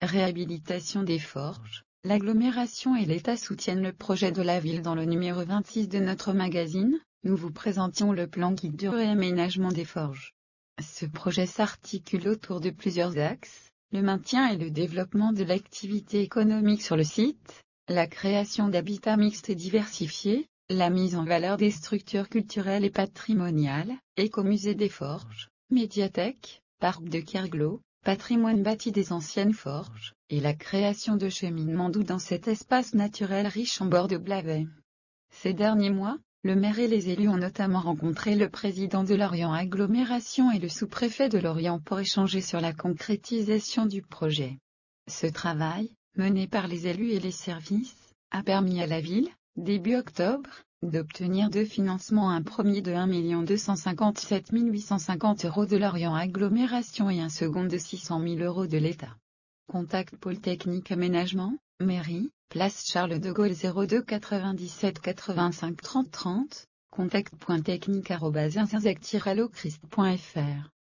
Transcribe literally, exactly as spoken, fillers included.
Réhabilitation des forges. L'agglomération et l'État soutiennent le projet de la ville. Dans le numéro vingt-six de notre magazine, nous vous présentions le plan guide du réaménagement des forges. Ce projet s'articule autour de plusieurs axes, le maintien et le développement de l'activité économique sur le site, la création d'habitats mixtes et diversifiés, la mise en valeur des structures culturelles et patrimoniales, écomusée des forges, médiathèque, parc de Kerglo, patrimoine bâti des anciennes forges, et la création de cheminements doux dans cet espace naturel riche en bord de Blavet. Ces derniers mois, le maire et les élus ont notamment rencontré le président de Lorient Agglomération et le sous-préfet de Lorient pour échanger sur la concrétisation du projet. Ce travail, mené par les élus et les services, a permis à la ville, début octobre, d'obtenir deux financements, un premier de un million deux cent cinquante-sept mille huit cent cinquante euros de Lorient Agglomération et un second de six cent mille euros de l'État. Contact Pôle Technique Aménagement, Mairie, place Charles de Gaulle zéro deux quatre-vingt-dix-sept quatre-vingt-cinq trente trente, contact point technique arobase inzec tiret lochrist point fr.